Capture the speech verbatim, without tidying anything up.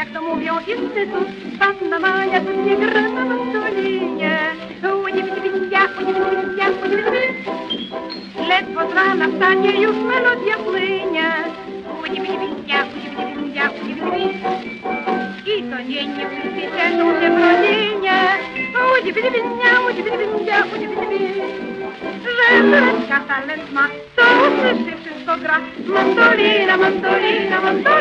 jak to mówią instytut, panna Maja tu nie gra na mandolinie. Uni-bidi-bidi-bia, uni-bidi-bidi-bia, uni-bidi-bidi. Ledwo z rana wstanie, już melodia płynie. Uni-bidi-bidi-bia, uni-bidi-bidi-bia, uni-bidi-bidi. I to nie, nie wszyscy cieszą się w rodzinie. Uni-bidi-bidi-bia, uni-bidi-bidi-bia, uni-bidi-bidi. Że Tereska talent ma, to usłyszy, wszystko gra. Mandolina, mandolina, mandolina.